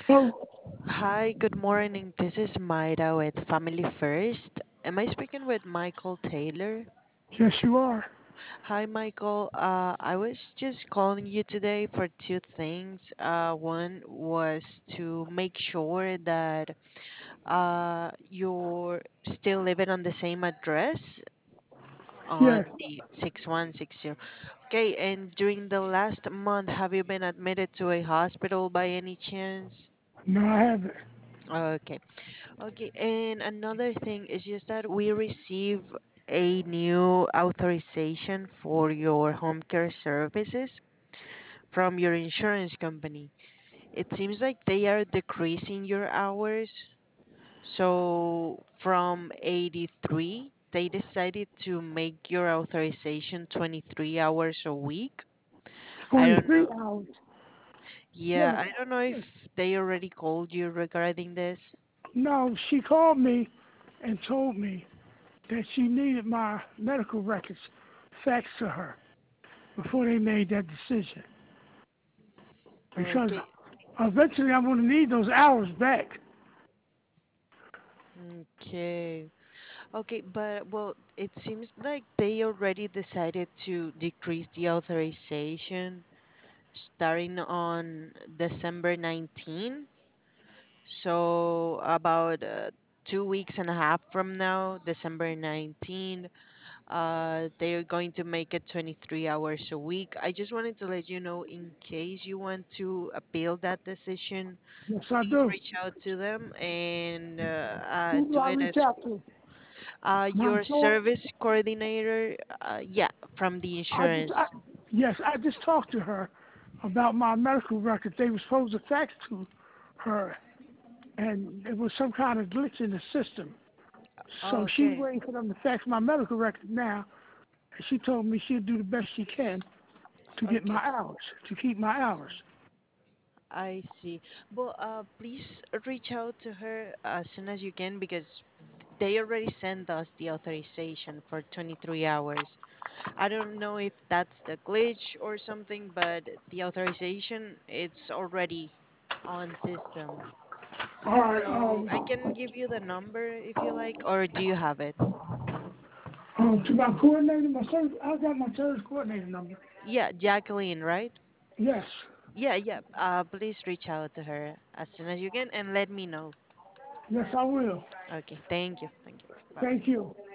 Oh, Hi, good morning. This is Mayra with Family First. Am I speaking with Michael Taylor? yes, you are. Hi, Michael. I was just calling you today for two things. One was to make sure that you're still living on the same address on Yes. the 6160. Okay, and during the last month, have you been admitted to a hospital by any chance? No, I haven't. Okay. Okay, and another thing is just that we receive a new authorization for your home care services from your insurance company. It seems like they are decreasing your hours. So from 83, they decided to make your authorization 23 hours a week. I don't 23 know. hours. Yeah, Yes. I don't know if they already called you regarding this. No, she called me and told me that she needed my medical records faxed to her before they made that decision. Because Okay. eventually I'm going to need those hours back. Okay. Okay, but well, it seems like they already decided to decrease the authorization starting on December 19. So about 2 weeks and a half from now, December 19, they're going to make it 23 hours a week. I just wanted to let you know in case you want to appeal that decision, Yes, I please do. reach out to them and Who do do I it reach as out to? My your employer? service coordinator, yeah, from the I just, I, insurance. yes, I just talked to her about my medical records. They were supposed to fax to her, and it was some kind of glitch in the system. Oh, So she's okay, waiting for them to fax my medical records now. And she told me she'll do the best she can to get okay, my hours, to keep my hours. I see. Well, please reach out to her as soon as you can because they already sent us the authorization for 23 hours. I don't know if that's the glitch or something, but the authorization it's already on system. All right. So I can give you the number if you like, or do you have it? To my coordinator, my service, I got my service coordinator number. Yeah, Jacqueline, right? Yes. Yeah, yeah. Please reach out to her as soon as you can and let me know. Yes, I will. Okay, thank you. Thank you. Bye bye. Thank you.